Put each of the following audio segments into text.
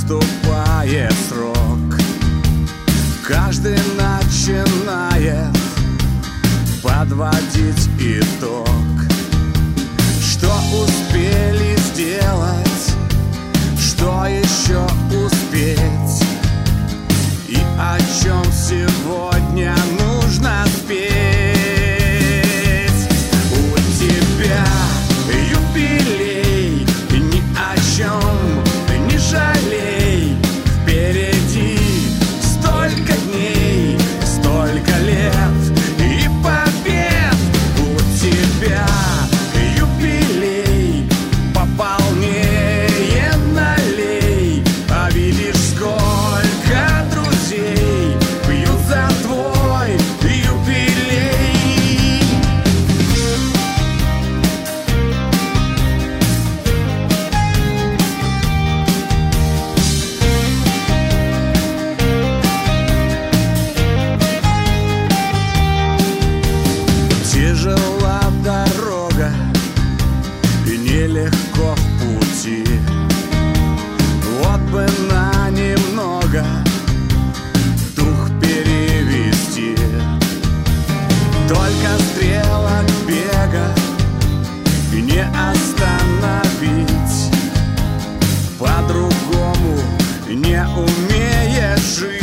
наступает срок, каждый начинает подводить итог. Что успели сделать, что еще успеть, и о чем сегодня нужно спеть. У тебя юбилей, ни о чем не жалей. Впереди столько дней, столько лет и побед. У тебя юбилей, пополнее налей. А видишь, сколько друзей пьют за твой юбилей. Тяжела дорога и нелегко в пути. Вот бы на немного дух перевести. Только стрелок бега не остановить. По-другому не умеешь жить.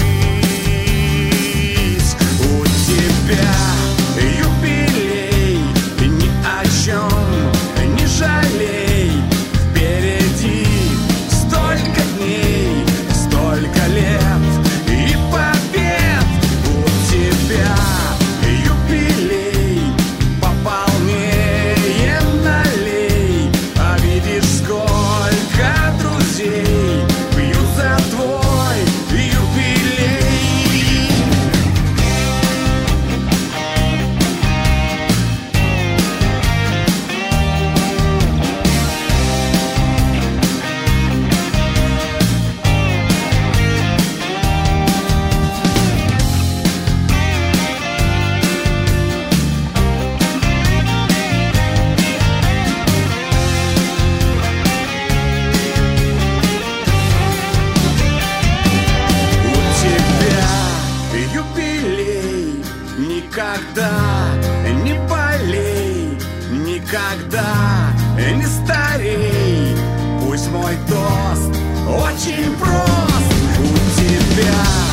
У тебя юбилей, ни о чем не жалей. Впереди столько дней, столько лет и побед. У тебя юбилей, пополнее налей. А видишь, сколько друзей пьют за твой юбилей. У тебя юбилей, никогда не болей, никогда не старей. Пусть мой тост очень прост. У тебя